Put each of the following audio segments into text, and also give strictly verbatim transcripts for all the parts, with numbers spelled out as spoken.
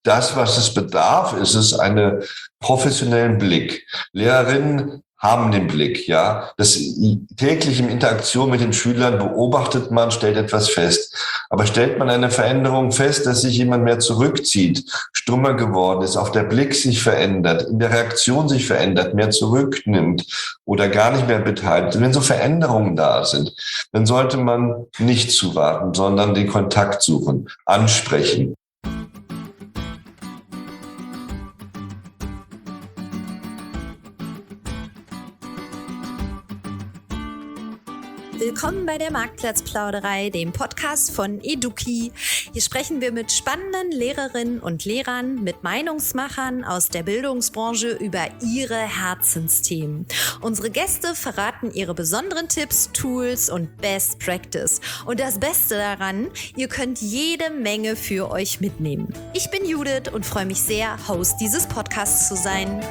das, was es bedarf, ist es einen professionellen Blick. Lehrerinnen haben den Blick, ja. Das täglich in Interaktion mit den Schülern beobachtet man, stellt etwas fest. Aber stellt man eine Veränderung fest, dass sich jemand mehr zurückzieht, stummer geworden ist, auf der Blick sich verändert, in der Reaktion sich verändert, mehr zurücknimmt oder gar nicht mehr beteiligt. Wenn so Veränderungen da sind, dann sollte man nicht zuwarten, sondern den Kontakt suchen, ansprechen. Willkommen bei der Marktplatzplauderei, dem Podcast von Eduki. Hier sprechen wir mit spannenden Lehrerinnen und Lehrern, mit Meinungsmachern aus der Bildungsbranche über ihre Herzensthemen. Unsere Gäste verraten ihre besonderen Tipps, Tools und Best Practice. Und das Beste daran, ihr könnt jede Menge für euch mitnehmen. Ich bin Judith und freue mich sehr, Host dieses Podcasts zu sein.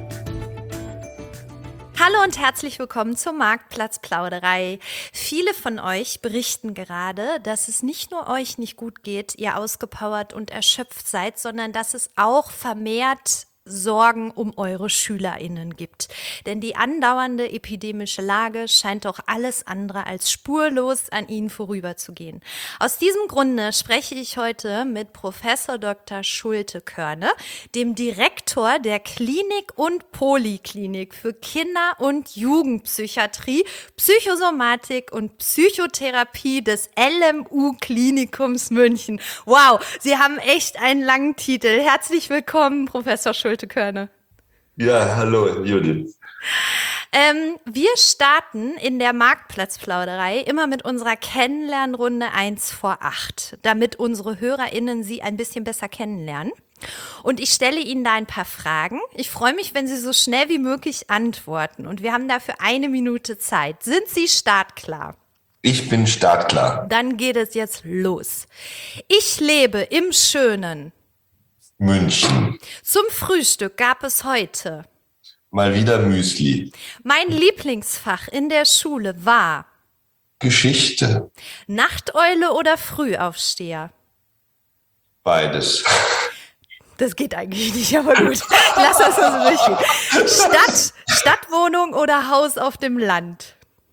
Hallo und herzlich willkommen zur Marktplatzplauderei. Viele von euch berichten gerade, dass es nicht nur euch nicht gut geht, ihr ausgepowert und erschöpft seid, sondern dass es auch vermehrt Sorgen um eure SchülerInnen gibt. Denn die andauernde epidemische Lage scheint doch alles andere als spurlos an ihnen vorüberzugehen. Aus diesem Grunde spreche ich heute mit Professor Doktor Schulte-Körne, dem Direktor der Klinik und Poliklinik für Kinder- und Jugendpsychiatrie, Psychosomatik und Psychotherapie des L M U-Klinikums München. Wow, Sie haben echt einen langen Titel. Herzlich willkommen, Professor Schulte-Körne. Ja, hallo Judith. Ähm, wir starten in der Marktplatzplauderei immer mit unserer Kennenlernrunde eins vor acht, damit unsere HörerInnen Sie ein bisschen besser kennenlernen. Und ich stelle Ihnen da ein paar Fragen. Ich freue mich, wenn Sie so schnell wie möglich antworten. Und wir haben dafür eine Minute Zeit. Sind Sie startklar? Ich bin startklar. Dann geht es jetzt los. Ich lebe im schönen München. Zum Frühstück gab es heute Mal wieder Müsli. Mein Lieblingsfach in der Schule war Geschichte. Nachteule oder Frühaufsteher? Beides. Das geht eigentlich nicht, aber gut. Lass uns das durchgehen. Stadt, Stadtwohnung oder Haus auf dem Land?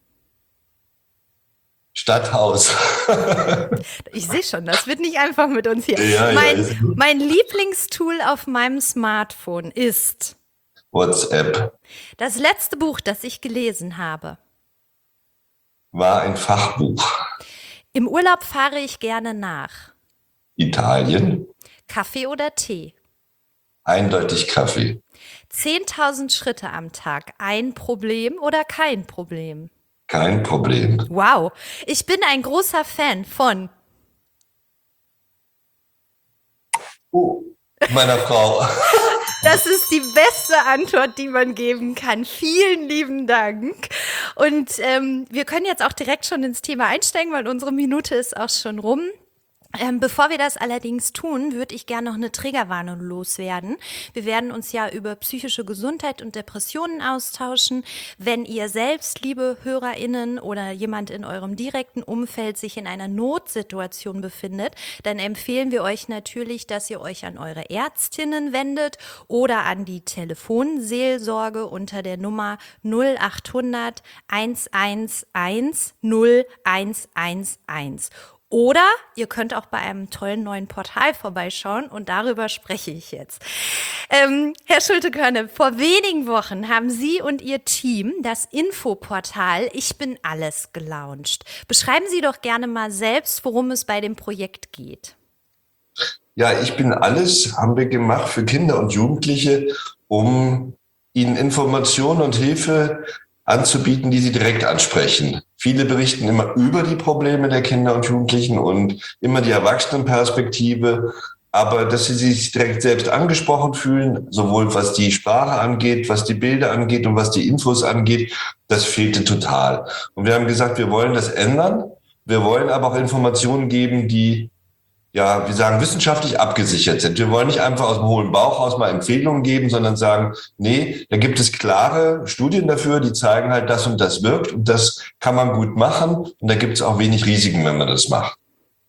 Stadthaus. Ich sehe schon, das wird nicht einfach mit uns hier. Ja, mein, ja, mein Lieblingstool auf meinem Smartphone ist WhatsApp. Das letzte Buch, das ich gelesen habe. War ein Fachbuch. Im Urlaub fahre ich gerne nach. Italien. Kaffee oder Tee? Eindeutig Kaffee. zehntausend Schritte am Tag. Ein Problem oder kein Problem? Kein Problem. Wow, ich bin ein großer Fan von Oh, meiner Frau. Das ist die beste Antwort, die man geben kann. Vielen lieben Dank. Und ähm, wir können jetzt auch direkt schon ins Thema einsteigen, weil unsere Minute ist auch schon rum. Ähm, bevor wir das allerdings tun, würde ich gerne noch eine Triggerwarnung loswerden. Wir werden uns ja über psychische Gesundheit und Depressionen austauschen. Wenn ihr selbst, liebe HörerInnen oder jemand in eurem direkten Umfeld sich in einer Notsituation befindet, dann empfehlen wir euch natürlich, dass ihr euch an eure Ärztinnen wendet oder an die Telefonseelsorge unter der Nummer null achthundert hundertunelf null eins eins eins. Oder ihr könnt auch bei einem tollen neuen Portal vorbeischauen und darüber spreche ich jetzt. Ähm, Herr Schulte-Körne, vor wenigen Wochen haben Sie und Ihr Team das Infoportal Ich bin alles gelauncht. Beschreiben Sie doch gerne mal selbst, worum es bei dem Projekt geht. Ja, Ich bin alles haben wir gemacht für Kinder und Jugendliche, um ihnen Informationen und Hilfe anzubieten, die sie direkt ansprechen. Viele berichten immer über die Probleme der Kinder und Jugendlichen und immer die Erwachsenenperspektive, aber dass sie sich direkt selbst angesprochen fühlen, sowohl was die Sprache angeht, was die Bilder angeht und was die Infos angeht, das fehlte total. Und wir haben gesagt, wir wollen das ändern. Wir wollen aber auch Informationen geben, die ja, wir sagen, wissenschaftlich abgesichert sind. Wir wollen nicht einfach aus dem hohlen Bauch aus mal Empfehlungen geben, sondern sagen, nee, da gibt es klare Studien dafür, die zeigen halt, das und das wirkt und das kann man gut machen und da gibt es auch wenig Risiken, wenn man das macht.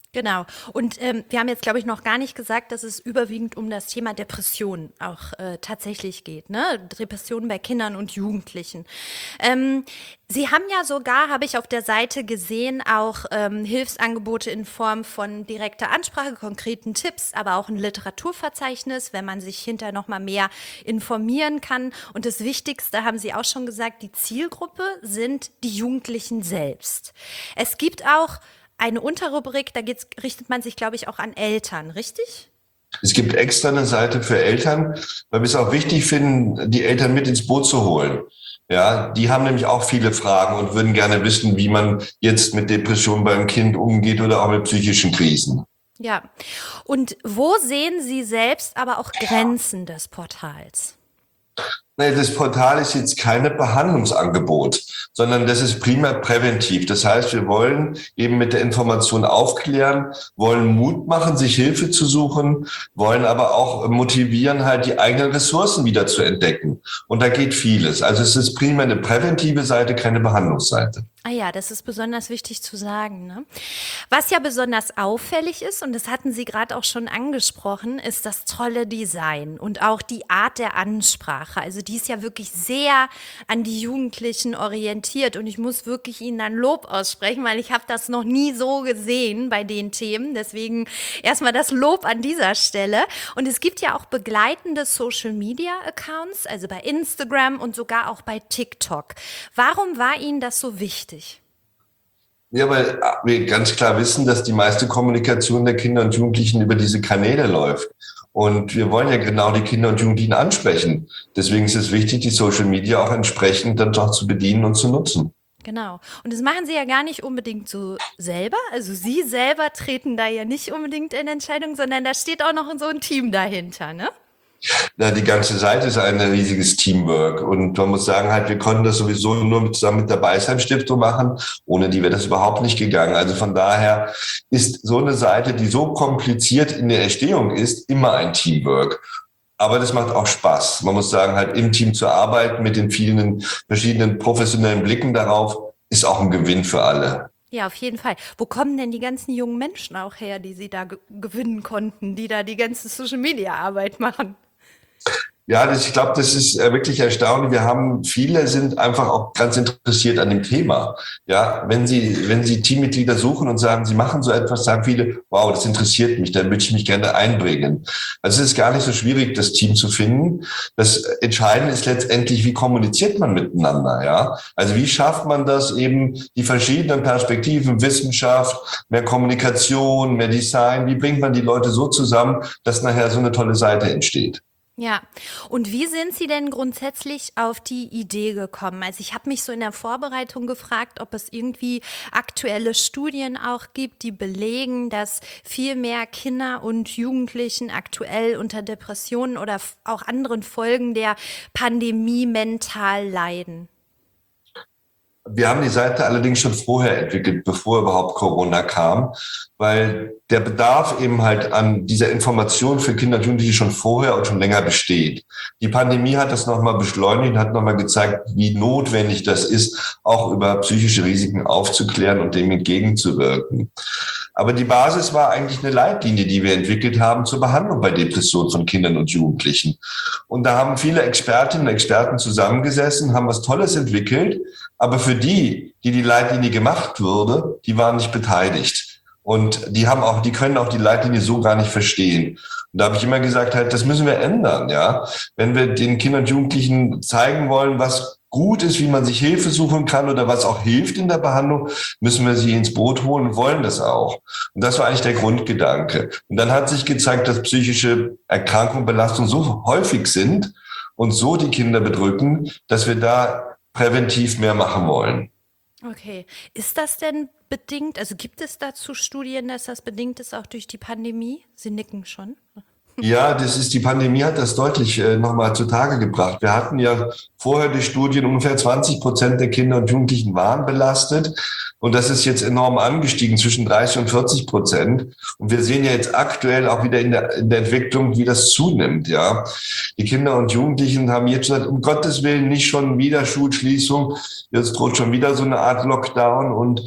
Genau. Und ähm, wir haben jetzt, glaube ich, noch gar nicht gesagt, dass es überwiegend um das Thema Depression auch äh, tatsächlich geht, ne? Depressionen bei Kindern und Jugendlichen. Ähm, Sie haben ja sogar, habe ich auf der Seite gesehen, auch ähm, Hilfsangebote in Form von direkter Ansprache, konkreten Tipps, aber auch ein Literaturverzeichnis, wenn man sich hinterher noch mal mehr informieren kann. Und das Wichtigste haben Sie auch schon gesagt, die Zielgruppe sind die Jugendlichen selbst. Es gibt auch eine Unterrubrik, da geht's, richtet man sich, glaube ich, auch an Eltern, richtig? Es gibt extra eine Seite für Eltern, weil wir es auch wichtig finden, die Eltern mit ins Boot zu holen. Ja, die haben nämlich auch viele Fragen und würden gerne wissen, wie man jetzt mit Depressionen beim Kind umgeht oder auch mit psychischen Krisen. Ja. Und wo sehen Sie selbst aber auch Grenzen des Portals? Nee, das Portal ist jetzt keine Behandlungsangebot, sondern das ist primär präventiv. Das heißt, wir wollen eben mit der Information aufklären, wollen Mut machen, sich Hilfe zu suchen, wollen aber auch motivieren, halt die eigenen Ressourcen wieder zu entdecken. Und da geht vieles. Also es ist primär eine präventive Seite, keine Behandlungsseite. Ah ja, das ist besonders wichtig zu sagen, ne? Was ja besonders auffällig ist, und das hatten Sie gerade auch schon angesprochen, ist das tolle Design und auch die Art der Ansprache. Also die ist ja wirklich sehr an die Jugendlichen orientiert und ich muss wirklich Ihnen ein Lob aussprechen, weil ich habe das noch nie so gesehen bei den Themen. Deswegen erstmal das Lob an dieser Stelle. Und es gibt ja auch begleitende Social-Media-Accounts, also bei Instagram und sogar auch bei TikTok. Warum war Ihnen das so wichtig? Ja, weil wir ganz klar wissen, dass die meiste Kommunikation der Kinder und Jugendlichen über diese Kanäle läuft. Und wir wollen ja genau die Kinder und Jugendlichen ansprechen. Deswegen ist es wichtig, die Social Media auch entsprechend dann doch zu bedienen und zu nutzen. Genau. Und das machen Sie ja gar nicht unbedingt so selber. Also Sie selber treten da ja nicht unbedingt in Entscheidung, sondern da steht auch noch so ein Team dahinter, ne? Ja, die ganze Seite ist ein riesiges Teamwork. Und man muss sagen, halt, wir konnten das sowieso nur mit, zusammen mit der Beisheim-Stiftung machen. Ohne die wäre das überhaupt nicht gegangen. Also von daher ist so eine Seite, die so kompliziert in der Erstehung ist, immer ein Teamwork. Aber das macht auch Spaß. Man muss sagen, halt im Team zu arbeiten mit den vielen verschiedenen professionellen Blicken darauf, ist auch ein Gewinn für alle. Ja, auf jeden Fall. Wo kommen denn die ganzen jungen Menschen auch her, die Sie da ge gewinnen konnten, die da die ganze Social-Media-Arbeit machen? Ja, das, ich glaube, das ist äh, wirklich erstaunlich. Wir haben viele sind einfach auch ganz interessiert an dem Thema. Ja, wenn Sie wenn Sie Teammitglieder suchen und sagen, Sie machen so etwas, sagen viele, wow, das interessiert mich, da würde ich mich gerne einbringen. Also es ist gar nicht so schwierig, das Team zu finden. Das Entscheidende ist letztendlich, wie kommuniziert man miteinander. Ja, also wie schafft man das eben die verschiedenen Perspektiven, Wissenschaft, mehr Kommunikation, mehr Design. Wie bringt man die Leute so zusammen, dass nachher so eine tolle Seite entsteht? Ja, und wie sind Sie denn grundsätzlich auf die Idee gekommen? Also ich habe mich so in der Vorbereitung gefragt, ob es irgendwie aktuelle Studien auch gibt, die belegen, dass viel mehr Kinder und Jugendlichen aktuell unter Depressionen oder f- auch anderen Folgen der Pandemie mental leiden. Wir haben die Seite allerdings schon vorher entwickelt, bevor überhaupt Corona kam, weil der Bedarf eben halt an dieser Information für Kinder und Jugendliche schon vorher und schon länger besteht. Die Pandemie hat das nochmal beschleunigt, hat nochmal gezeigt, wie notwendig das ist, auch über psychische Risiken aufzuklären und dem entgegenzuwirken. Aber die Basis war eigentlich eine Leitlinie, die wir entwickelt haben zur Behandlung bei Depressionen von Kindern und Jugendlichen. Und da haben viele Expertinnen und Experten zusammengesessen, haben was Tolles entwickelt, aber für die, die die Leitlinie gemacht wurde, die waren nicht beteiligt. Und die haben auch, die können auch die Leitlinie so gar nicht verstehen. Und da habe ich immer gesagt, halt, das müssen wir ändern, ja. Wenn wir den Kindern und Jugendlichen zeigen wollen, was gut ist, wie man sich Hilfe suchen kann oder was auch hilft in der Behandlung, müssen wir sie ins Boot holen und wollen das auch. Und das war eigentlich der Grundgedanke. Und dann hat sich gezeigt, dass psychische Erkrankungen, Belastungen so häufig sind und so die Kinder bedrücken, dass wir da präventiv mehr machen wollen. Okay. Ist das denn bedingt, also gibt es dazu Studien, dass das bedingt ist auch durch die Pandemie? Sie nicken schon. Ja, das ist, die Pandemie hat das deutlich äh, nochmal zutage gebracht. Wir hatten ja vorher die Studien, ungefähr zwanzig Prozent der Kinder und Jugendlichen waren belastet. Und das ist jetzt enorm angestiegen, zwischen dreißig und vierzig Prozent. Und wir sehen ja jetzt aktuell auch wieder in der, in der Entwicklung, wie das zunimmt, ja. Die Kinder und Jugendlichen haben jetzt gesagt, um Gottes Willen nicht schon wieder Schulschließung. Jetzt droht schon wieder so eine Art Lockdown. Und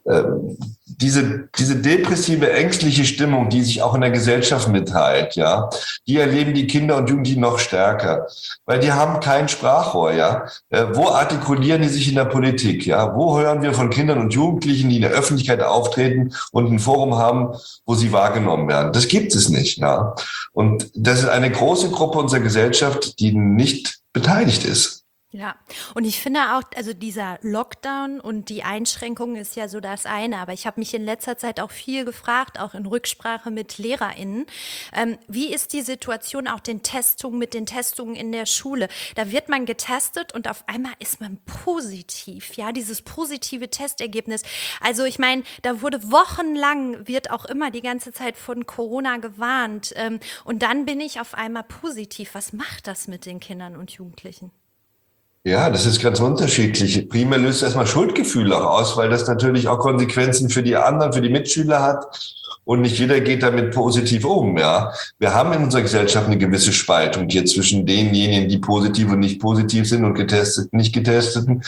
ähm, diese, diese depressive, ängstliche Stimmung, die sich auch in der Gesellschaft mitteilt, ja, die erleben die Kinder und Jugendlichen noch stärker, weil die haben kein Sprachrohr, ja. Äh, wo artikulieren die sich in der Politik, ja? Wo hören wir von Kindern und Jugendlichen, die in der Öffentlichkeit auftreten und ein Forum haben, wo sie wahrgenommen werden? Das gibt es nicht, ja. Und das ist eine große Gruppe unserer Gesellschaft, die nicht beteiligt ist. Ja, und ich finde auch, also dieser Lockdown und die Einschränkungen ist ja so das eine, aber ich habe mich in letzter Zeit auch viel gefragt, auch in Rücksprache mit LehrerInnen, ähm, wie ist die Situation auch den Testungen, mit den Testungen in der Schule? Da wird man getestet und auf einmal ist man positiv, ja, dieses positive Testergebnis. Also ich meine, da wurde wochenlang, wird auch immer die ganze Zeit von Corona gewarnt, ähm, und dann bin ich auf einmal positiv. Was macht das mit den Kindern und Jugendlichen? Ja, das ist ganz unterschiedlich. Primär löst erstmal Schuldgefühle auch aus, weil das natürlich auch Konsequenzen für die anderen, für die Mitschüler hat. Und nicht jeder geht damit positiv um, ja. Wir haben in unserer Gesellschaft eine gewisse Spaltung hier zwischen denjenigen, die positiv und nicht positiv sind und getesteten, nicht getesteten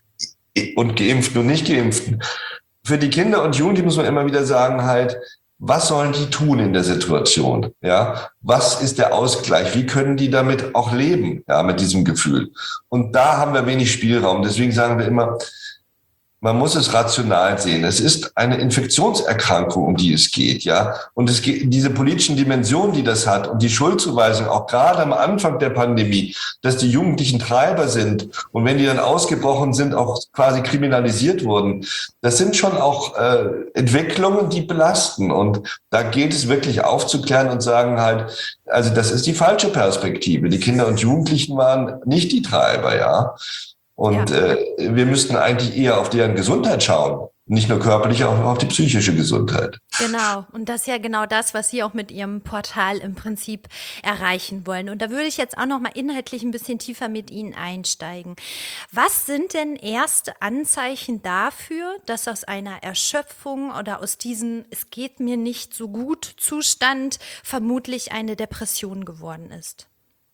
und geimpften und nicht geimpften. Für die Kinder und Jugendlichen muss man immer wieder sagen halt, was sollen die tun in der Situation? Ja, was ist der Ausgleich? Wie können die damit auch leben? Ja, mit diesem Gefühl. Und da haben wir wenig Spielraum. Deswegen sagen wir immer, man muss es rational sehen. Es ist eine Infektionserkrankung, um die es geht, ja. Und es geht, diese politischen Dimensionen, die das hat und die Schuldzuweisung, auch gerade am Anfang der Pandemie, dass die Jugendlichen Treiber sind und wenn die dann ausgebrochen sind, auch quasi kriminalisiert wurden. Das sind schon auch äh, Entwicklungen, die belasten. Und da geht es wirklich aufzuklären und sagen halt, also das ist die falsche Perspektive. Die Kinder und Jugendlichen waren nicht die Treiber, ja. Und ja. äh, wir müssten eigentlich eher auf deren Gesundheit schauen. Nicht nur körperlich, auch auf die psychische Gesundheit. Genau. Und das ist ja genau das, was Sie auch mit Ihrem Portal im Prinzip erreichen wollen. Und da würde ich jetzt auch noch mal inhaltlich ein bisschen tiefer mit Ihnen einsteigen. Was sind denn erste Anzeichen dafür, dass aus einer Erschöpfung oder aus diesem "Es geht mir nicht so gut" Zustand vermutlich eine Depression geworden ist?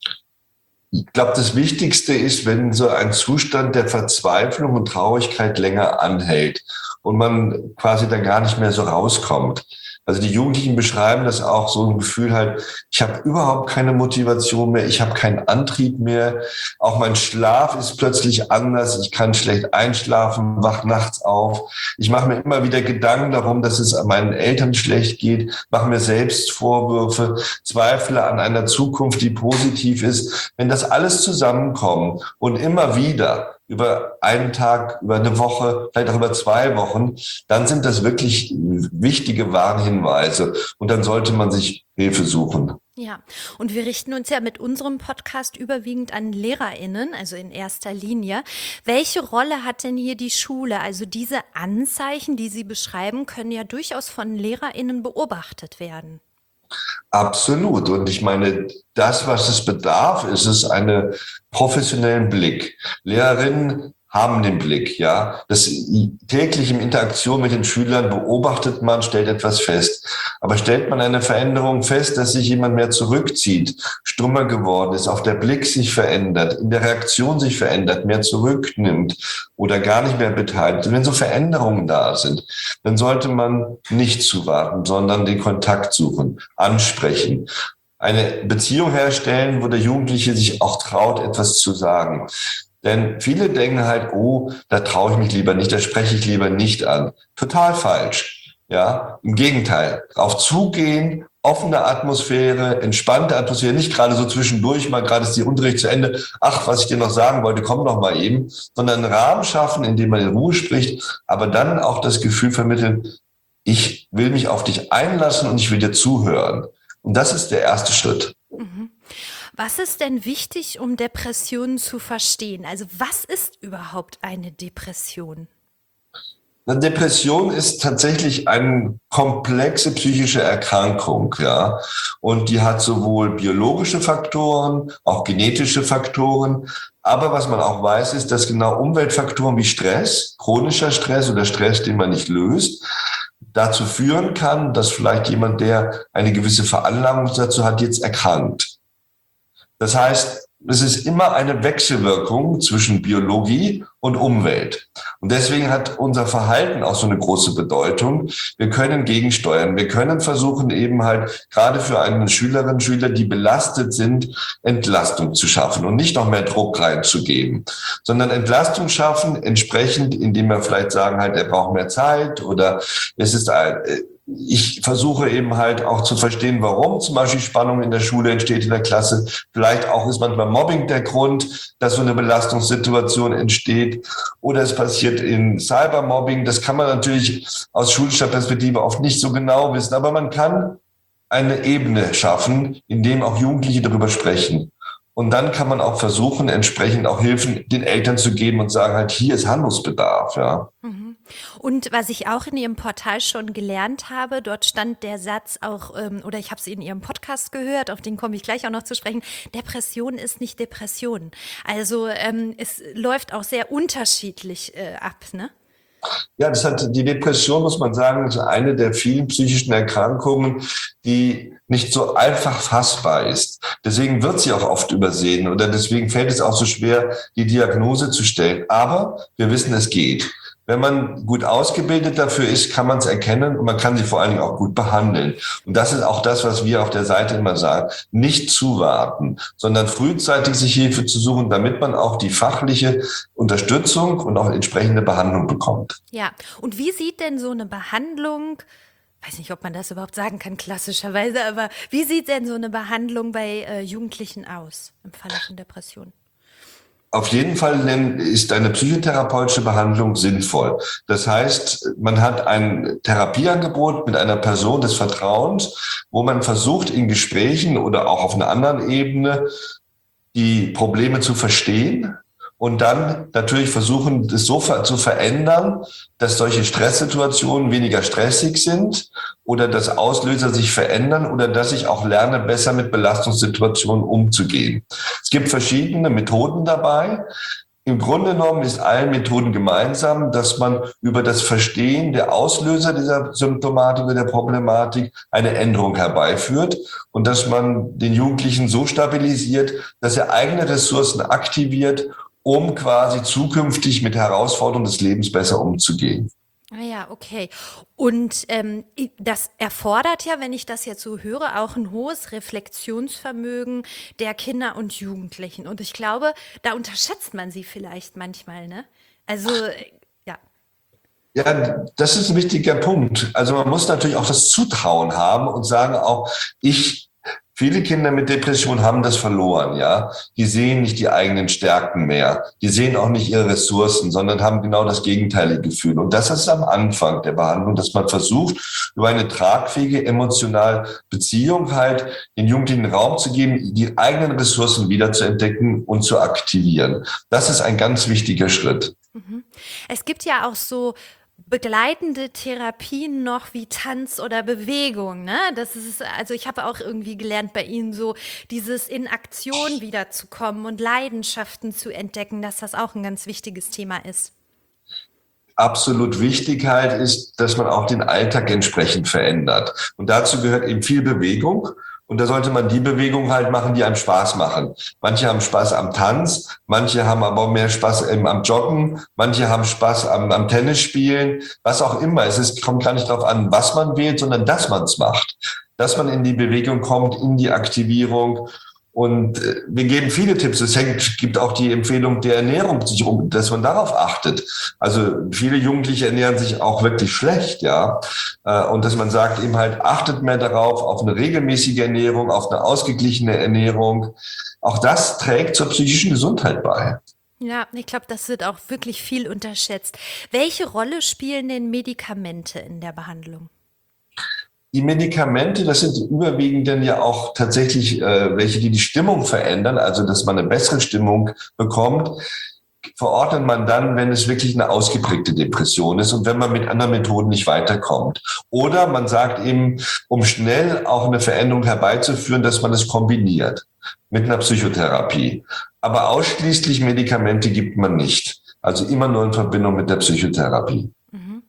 Ich glaube, das Wichtigste ist, wenn so ein Zustand der Verzweiflung und Traurigkeit länger anhält und man quasi dann gar nicht mehr so rauskommt. Also die Jugendlichen beschreiben das auch, so ein Gefühl halt, ich habe überhaupt keine Motivation mehr, ich habe keinen Antrieb mehr, auch mein Schlaf ist plötzlich anders, ich kann schlecht einschlafen, wach nachts auf, ich mache mir immer wieder Gedanken darum, dass es meinen Eltern schlecht geht, mache mir selbst Vorwürfe, zweifle an einer Zukunft, die positiv ist. Wenn das alles zusammenkommt und immer wieder über einen Tag, über eine Woche, vielleicht auch über zwei Wochen, dann sind das wirklich wichtige Warnhinweise. Und dann sollte man sich Hilfe suchen. Ja, und wir richten uns ja mit unserem Podcast überwiegend an LehrerInnen, also in erster Linie. Welche Rolle hat denn hier die Schule? Also diese Anzeichen, die Sie beschreiben, können ja durchaus von LehrerInnen beobachtet werden. Absolut. Und ich meine, das, was es bedarf, ist es einen professionellen Blick. Lehrerinnen haben den Blick, ja. Das täglich in Interaktion mit den Schülern beobachtet man, stellt etwas fest. Aber stellt man eine Veränderung fest, dass sich jemand mehr zurückzieht, stummer geworden ist, auch der Blick sich verändert, in der Reaktion sich verändert, mehr zurücknimmt oder gar nicht mehr beteiligt. Und wenn so Veränderungen da sind, dann sollte man nicht zuwarten, sondern den Kontakt suchen, ansprechen. Eine Beziehung herstellen, wo der Jugendliche sich auch traut, etwas zu sagen. Denn viele denken halt, oh, da traue ich mich lieber nicht, da spreche ich lieber nicht an. Total falsch. Ja, im Gegenteil. Auf zugehen, offene Atmosphäre, entspannte Atmosphäre, nicht gerade so zwischendurch, mal gerade ist die Unterricht zu Ende. Ach, was ich dir noch sagen wollte, komm doch mal eben. Sondern einen Rahmen schaffen, in dem man in Ruhe spricht, aber dann auch das Gefühl vermitteln, ich will mich auf dich einlassen und ich will dir zuhören. Und das ist der erste Schritt. Mhm. Was ist denn wichtig, um Depressionen zu verstehen? Also was ist überhaupt eine Depression? Eine Depression ist tatsächlich eine komplexe psychische Erkrankung, ja. Und die hat sowohl biologische Faktoren, auch genetische Faktoren. Aber was man auch weiß, ist, dass genau Umweltfaktoren wie Stress, chronischer Stress oder Stress, den man nicht löst, dazu führen kann, dass vielleicht jemand, der eine gewisse Veranlagung dazu hat, jetzt erkrankt. Das heißt, es ist immer eine Wechselwirkung zwischen Biologie und Umwelt. Und deswegen hat unser Verhalten auch so eine große Bedeutung. Wir können gegensteuern. Wir können versuchen, eben halt gerade für eine Schülerin, Schüler, die belastet sind, Entlastung zu schaffen und nicht noch mehr Druck reinzugeben, sondern Entlastung schaffen, entsprechend, indem wir vielleicht sagen, halt, er braucht mehr Zeit oder es ist ein, ich versuche eben halt auch zu verstehen, warum zum Beispiel Spannung in der Schule entsteht, in der Klasse. Vielleicht auch ist manchmal Mobbing der Grund, dass so eine Belastungssituation entsteht. Oder es passiert in Cybermobbing. Das kann man natürlich aus schulischer Perspektive oft nicht so genau wissen. Aber man kann eine Ebene schaffen, in dem auch Jugendliche darüber sprechen. Und dann kann man auch versuchen, entsprechend auch Hilfen den Eltern zu geben und sagen halt, hier ist Handlungsbedarf, ja. Mhm. Und was ich auch in Ihrem Portal schon gelernt habe, dort stand der Satz auch, ähm, oder ich habe es in Ihrem Podcast gehört, auf den komme ich gleich auch noch zu sprechen, Depression ist nicht Depression. Also ähm, es läuft auch sehr unterschiedlich äh, ab, ne? Ja, das hat die Depression, muss man sagen, ist eine der vielen psychischen Erkrankungen, die nicht so einfach fassbar ist. Deswegen wird sie auch oft übersehen oder deswegen fällt es auch so schwer, die Diagnose zu stellen. Aber wir wissen, es geht. Wenn man gut ausgebildet dafür ist, kann man es erkennen und man kann sie vor allen Dingen auch gut behandeln. Und das ist auch das, was wir auf der Seite immer sagen. Nicht zuwarten, sondern frühzeitig sich Hilfe zu suchen, damit man auch die fachliche Unterstützung und auch entsprechende Behandlung bekommt. Ja, und wie sieht denn so eine Behandlung, weiß nicht, ob man das überhaupt sagen kann, klassischerweise, aber wie sieht denn so eine Behandlung bei äh, Jugendlichen aus im Falle von Depressionen? Auf jeden Fall ist eine psychotherapeutische Behandlung sinnvoll. Das heißt, man hat ein Therapieangebot mit einer Person des Vertrauens, wo man versucht, in Gesprächen oder auch auf einer anderen Ebene die Probleme zu verstehen und dann natürlich versuchen, das so zu verändern, dass solche Stresssituationen weniger stressig sind oder dass Auslöser sich verändern oder dass ich auch lerne, besser mit Belastungssituationen umzugehen. Es gibt verschiedene Methoden dabei. Im Grunde genommen ist allen Methoden gemeinsam, dass man über das Verstehen der Auslöser dieser Symptomatik oder der Problematik eine Änderung herbeiführt und dass man den Jugendlichen so stabilisiert, dass er eigene Ressourcen aktiviert, um quasi zukünftig mit Herausforderungen des Lebens besser umzugehen. Ah ja, okay. Und ähm, das erfordert ja, wenn ich das jetzt so höre, auch ein hohes Reflexionsvermögen der Kinder und Jugendlichen. Und ich glaube, da unterschätzt man sie vielleicht manchmal, ne? Also, ja. Ja, das ist ein wichtiger Punkt. Also man muss natürlich auch das Zutrauen haben und sagen auch, ich Viele Kinder mit Depression haben das verloren, ja. Die sehen nicht die eigenen Stärken mehr. Die sehen auch nicht ihre Ressourcen, sondern haben genau das gegenteilige Gefühl. Und das ist am Anfang der Behandlung, dass man versucht, über eine tragfähige emotionale Beziehung halt den Jugendlichen Raum zu geben, die eigenen Ressourcen wieder zu entdecken und zu aktivieren. Das ist ein ganz wichtiger Schritt. Mhm. Es gibt ja auch so begleitende Therapien noch wie Tanz oder Bewegung, ne? Das ist, also ich habe auch irgendwie gelernt bei Ihnen so, dieses in Aktion wiederzukommen und Leidenschaften zu entdecken, dass das auch ein ganz wichtiges Thema ist. Absolut wichtig halt ist, dass man auch den Alltag entsprechend verändert. Und dazu gehört eben viel Bewegung. Und da sollte man die Bewegungen halt machen, die einem Spaß machen. Manche haben Spaß am Tanz, manche haben aber mehr Spaß ähm, am Joggen, manche haben Spaß am, am Tennisspielen, was auch immer. Es ist, kommt gar nicht darauf an, was man wählt, sondern dass man es macht. Dass man in die Bewegung kommt, in die Aktivierung. Und äh, wir geben viele Tipps. Es hängt, gibt auch die Empfehlung der Ernährung, sich um, dass man darauf achtet. Also viele Jugendliche ernähren sich auch wirklich schlecht, ja. Äh, und dass man sagt eben halt, achtet mehr darauf, auf eine regelmäßige Ernährung, auf eine ausgeglichene Ernährung. Auch das trägt zur psychischen Gesundheit bei. Ja, ich glaube, das wird auch wirklich viel unterschätzt. Welche Rolle spielen denn Medikamente in der Behandlung? Die Medikamente, das sind überwiegend dann ja auch tatsächlich äh, welche, die die Stimmung verändern, also dass man eine bessere Stimmung bekommt, verordnet man dann, wenn es wirklich eine ausgeprägte Depression ist und wenn man mit anderen Methoden nicht weiterkommt. Oder man sagt eben, um schnell auch eine Veränderung herbeizuführen, dass man es kombiniert mit einer Psychotherapie. Aber ausschließlich Medikamente gibt man nicht. Also immer nur in Verbindung mit der Psychotherapie. Mhm.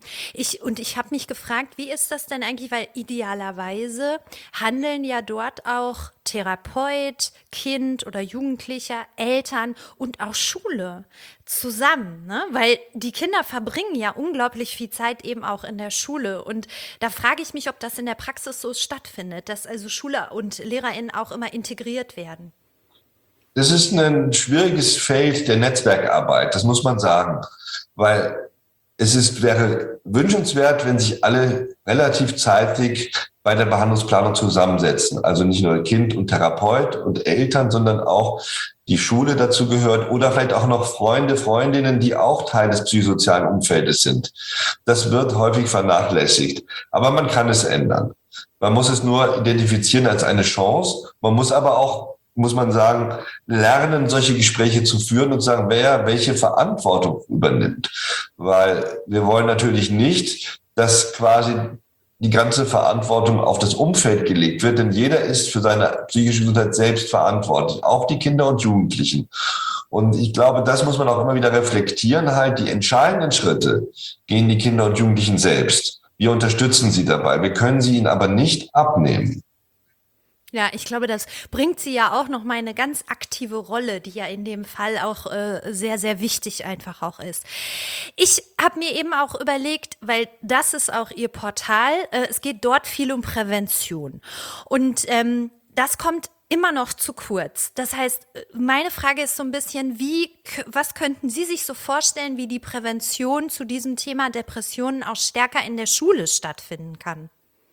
Ich, und ich habe mich gefragt, wie ist das denn eigentlich, weil idealerweise handeln ja dort auch Therapeut, Kind oder Jugendlicher, Eltern und auch Schule zusammen, ne? Weil die Kinder verbringen ja unglaublich viel Zeit eben auch in der Schule. Und da frage ich mich, ob das in der Praxis so stattfindet, dass also Schule und LehrerInnen auch immer integriert werden. Das ist ein schwieriges Feld der Netzwerkarbeit, das muss man sagen, weil es ist, wäre wünschenswert, wenn sich alle relativ zeitig bei der Behandlungsplanung zusammensetzen. Also nicht nur Kind und Therapeut und Eltern, sondern auch die Schule dazu gehört oder vielleicht auch noch Freunde, Freundinnen, die auch Teil des psychosozialen Umfeldes sind. Das wird häufig vernachlässigt. Aber man kann es ändern. Man muss es nur identifizieren als eine Chance. Man muss aber auch, muss man sagen, lernen, solche Gespräche zu führen und sagen, wer welche Verantwortung übernimmt. Weil wir wollen natürlich nicht, dass quasi die ganze Verantwortung auf das Umfeld gelegt wird, denn jeder ist für seine psychische Gesundheit selbst verantwortlich, auch die Kinder und Jugendlichen. Und ich glaube, das muss man auch immer wieder reflektieren, halt die entscheidenden Schritte gehen die Kinder und Jugendlichen selbst. Wir unterstützen sie dabei, wir können sie ihnen aber nicht abnehmen. Ja, ich glaube, das bringt sie ja auch noch mal eine ganz aktive Rolle, die ja in dem Fall auch äh, sehr, sehr wichtig einfach auch ist. Ich habe mir eben auch überlegt, weil das ist auch ihr Portal, äh, es geht dort viel um Prävention. Und ähm, das kommt immer noch zu kurz. Das heißt, meine Frage ist so ein bisschen, wie, was könnten Sie sich so vorstellen, wie die Prävention zu diesem Thema Depressionen auch stärker in der Schule stattfinden kann?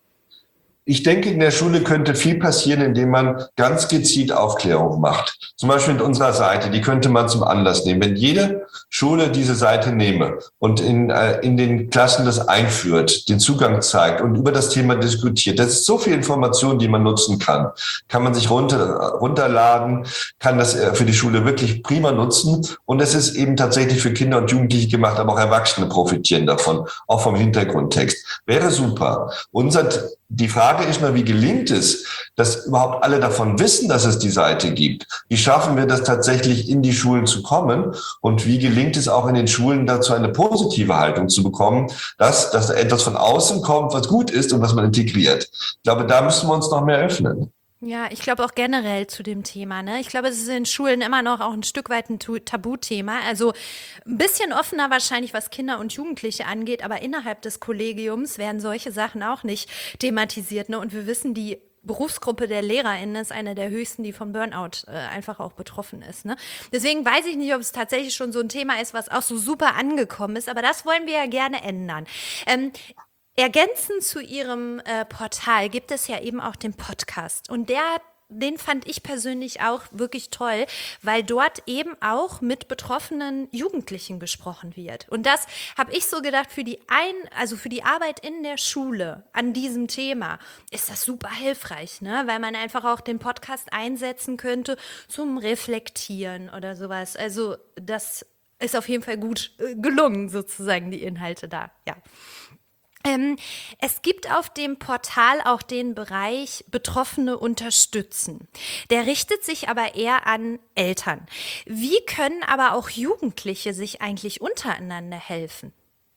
Ich denke, in der Schule könnte viel passieren, indem man ganz gezielt Aufklärung macht. Zum Beispiel mit unserer Seite, die könnte man zum Anlass nehmen. Wenn jede Schule diese Seite nehme und in, äh, in den Klassen das einführt, den Zugang zeigt und über das Thema diskutiert, das ist so viel Information, die man nutzen kann. Kann man sich runter, runterladen, kann das äh, für die Schule wirklich prima nutzen. Und es ist eben tatsächlich für Kinder und Jugendliche gemacht, aber auch Erwachsene profitieren davon, auch vom Hintergrundtext. Wäre super. Unser Die Frage ist nur, wie gelingt es, dass überhaupt alle davon wissen, dass es die Seite gibt? Wie schaffen wir das tatsächlich, in die Schulen zu kommen? Und wie gelingt es auch in den Schulen dazu, eine positive Haltung zu bekommen, dass, dass etwas von außen kommt, was gut ist und was man integriert? Ich glaube, da müssen wir uns noch mehr öffnen. Ja, ich glaube auch generell zu dem Thema, ne? Ich glaube, es ist in Schulen immer noch auch ein Stück weit ein Tabuthema. Also ein bisschen offener wahrscheinlich, was Kinder und Jugendliche angeht, aber innerhalb des Kollegiums werden solche Sachen auch nicht thematisiert, ne? Und wir wissen, die Berufsgruppe der LehrerInnen ist eine der höchsten, die von Burnout äh, einfach auch betroffen ist, ne? Deswegen weiß ich nicht, ob es tatsächlich schon so ein Thema ist, was auch so super angekommen ist, aber das wollen wir ja gerne ändern. Ähm, Ergänzend zu Ihrem äh, Portal gibt es ja eben auch den Podcast. Und der, den fand ich persönlich auch wirklich toll, weil dort eben auch mit betroffenen Jugendlichen gesprochen wird. Und das habe ich so gedacht, für die ein, also für die Arbeit in der Schule an diesem Thema ist das super hilfreich, ne? Weil man einfach auch den Podcast einsetzen könnte zum Reflektieren oder sowas. Also das ist auf jeden Fall gut äh, gelungen, sozusagen, die Inhalte da, ja. Ähm, es gibt auf dem Portal auch den Bereich Betroffene unterstützen. Der richtet sich aber eher an Eltern. Wie können aber auch Jugendliche sich eigentlich untereinander helfen?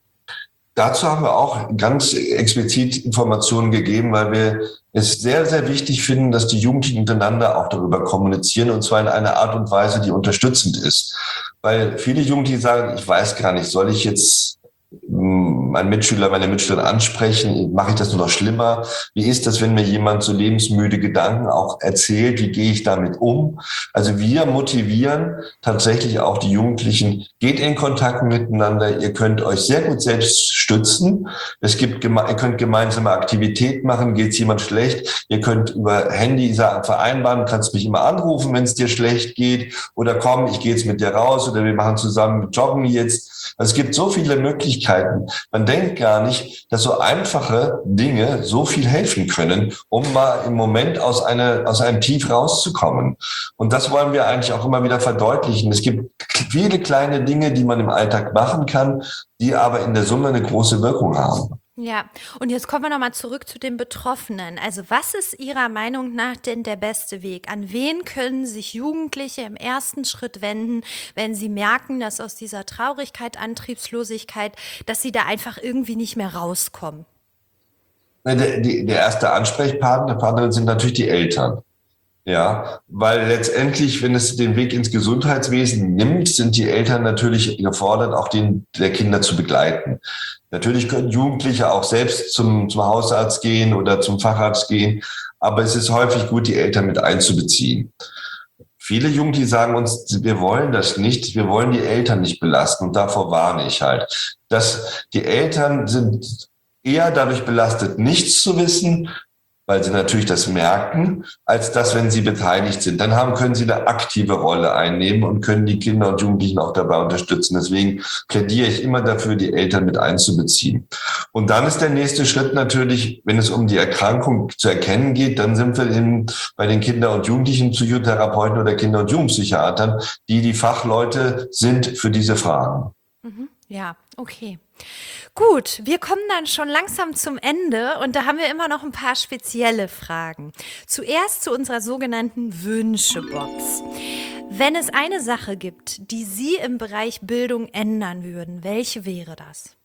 Dazu haben wir auch ganz explizit Informationen gegeben, weil wir es sehr, sehr wichtig finden, dass die Jugendlichen untereinander auch darüber kommunizieren, und zwar in einer Art und Weise, die unterstützend ist. Weil viele Jugendliche sagen, ich weiß gar nicht, soll ich jetzt meinen Mitschüler, meine Mitschülerin ansprechen? Mache ich das nur noch schlimmer? Wie ist das, wenn mir jemand so lebensmüde Gedanken auch erzählt? Wie gehe ich damit um? Also wir motivieren tatsächlich auch die Jugendlichen, geht in Kontakt miteinander. Ihr könnt euch sehr gut selbst stützen. Es gibt, ihr könnt gemeinsame Aktivität machen. Geht es jemand schlecht? Ihr könnt über Handy vereinbaren, kannst mich immer anrufen, wenn es dir schlecht geht. Oder komm, ich gehe jetzt mit dir raus. Oder wir machen zusammen Joggen jetzt. Also es gibt so viele Möglichkeiten. Man denkt gar nicht, dass so einfache Dinge so viel helfen können, um mal im Moment aus, einer, aus einem Tief rauszukommen. Und das wollen wir eigentlich auch immer wieder verdeutlichen. Es gibt viele kleine Dinge, die man im Alltag machen kann, die aber in der Summe eine große Wirkung haben. Ja, und jetzt kommen wir nochmal zurück zu den Betroffenen. Also was ist Ihrer Meinung nach denn der beste Weg? An wen können sich Jugendliche im ersten Schritt wenden, wenn sie merken, dass aus dieser Traurigkeit, Antriebslosigkeit, dass sie da einfach irgendwie nicht mehr rauskommen? Der, die, der erste Ansprechpartner, Partnerin sind natürlich die Eltern. Ja, weil letztendlich, wenn es den Weg ins Gesundheitswesen nimmt, sind die Eltern natürlich gefordert, auch den der Kinder zu begleiten. Natürlich können Jugendliche auch selbst zum, zum Hausarzt gehen oder zum Facharzt gehen, aber es ist häufig gut, die Eltern mit einzubeziehen. Viele Jugendliche sagen uns, wir wollen das nicht, wir wollen die Eltern nicht belasten und davor warne ich halt. Dass die Eltern sind eher dadurch belastet, nichts zu wissen, weil sie natürlich das merken, als dass, wenn sie beteiligt sind. Dann haben, können sie eine aktive Rolle einnehmen und können die Kinder und Jugendlichen auch dabei unterstützen. Deswegen plädiere ich immer dafür, die Eltern mit einzubeziehen. Und dann ist der nächste Schritt natürlich, wenn es um die Erkrankung zu erkennen geht, dann sind wir in, bei den Kinder- und Jugendlichen Psychotherapeuten oder Kinder- und Jugendpsychiatern, die die Fachleute sind für diese Fragen. Mhm. Ja, okay. Gut, wir kommen dann schon langsam zum Ende und da haben wir immer noch ein paar spezielle Fragen. Zuerst zu unserer sogenannten Wünschebox. Wenn es eine Sache gibt, die Sie im Bereich Bildung ändern würden, welche wäre das?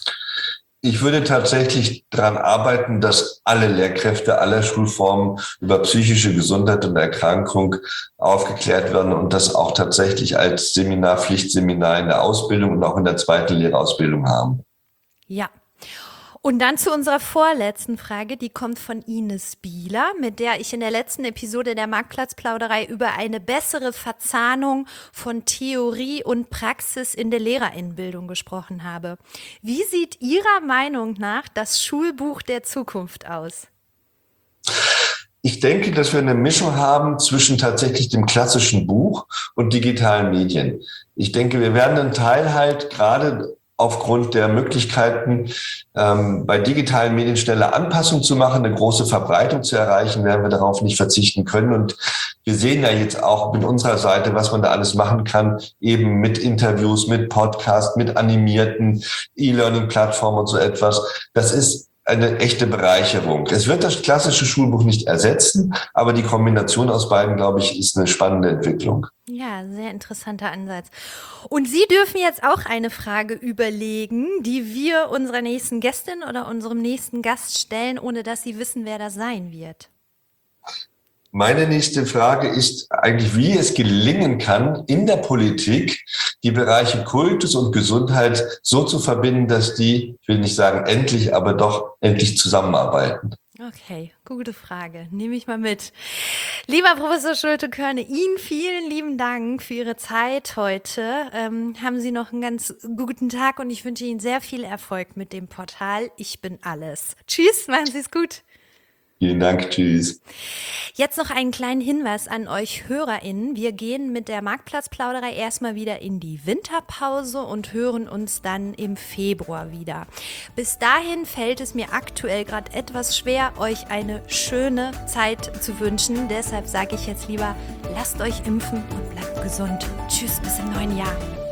Ich würde tatsächlich daran arbeiten, dass alle Lehrkräfte aller Schulformen über psychische Gesundheit und Erkrankung aufgeklärt werden und das auch tatsächlich als Seminar, Pflichtseminar in der Ausbildung und auch in der zweiten Lehrausbildung haben. Ja. Und dann zu unserer vorletzten Frage, die kommt von Ines Bieler, mit der ich in der letzten Episode der Marktplatzplauderei über eine bessere Verzahnung von Theorie und Praxis in der Lehrerinnenbildung gesprochen habe. Wie sieht Ihrer Meinung nach das Schulbuch der Zukunft aus? Ich denke, dass wir eine Mischung haben zwischen tatsächlich dem klassischen Buch und digitalen Medien. Ich denke, wir werden einen Teil halt gerade aufgrund der Möglichkeiten, ähm, bei digitalen Medien schnelle Anpassungen zu machen, eine große Verbreitung zu erreichen, werden wir darauf nicht verzichten können. Und wir sehen ja jetzt auch mit unserer Seite, was man da alles machen kann, eben mit Interviews, mit Podcasts, mit animierten E-Learning-Plattformen und so etwas. Das ist eine echte Bereicherung. Es wird das klassische Schulbuch nicht ersetzen, aber die Kombination aus beiden, glaube ich, ist eine spannende Entwicklung. Ja, sehr interessanter Ansatz. Und Sie dürfen jetzt auch eine Frage überlegen, die wir unserer nächsten Gästin oder unserem nächsten Gast stellen, ohne dass Sie wissen, wer das sein wird. Meine nächste Frage ist eigentlich, wie es gelingen kann, in der Politik die Bereiche Kultus und Gesundheit so zu verbinden, dass die, ich will nicht sagen endlich, aber doch endlich zusammenarbeiten. Okay, gute Frage. Nehme ich mal mit. Lieber Professor Schulte-Körne, Ihnen vielen lieben Dank für Ihre Zeit heute. Ähm, haben Sie noch einen ganz guten Tag und ich wünsche Ihnen sehr viel Erfolg mit dem Portal Ich bin alles. Tschüss, machen Sie es gut. Vielen Dank, tschüss. Jetzt noch einen kleinen Hinweis an euch HörerInnen. Wir gehen mit der Marktplatzplauderei erstmal wieder in die Winterpause und hören uns dann im Februar wieder. Bis dahin fällt es mir aktuell gerade etwas schwer, euch eine schöne Zeit zu wünschen. Deshalb sage ich jetzt lieber, lasst euch impfen und bleibt gesund. Tschüss, bis im neuen Jahr.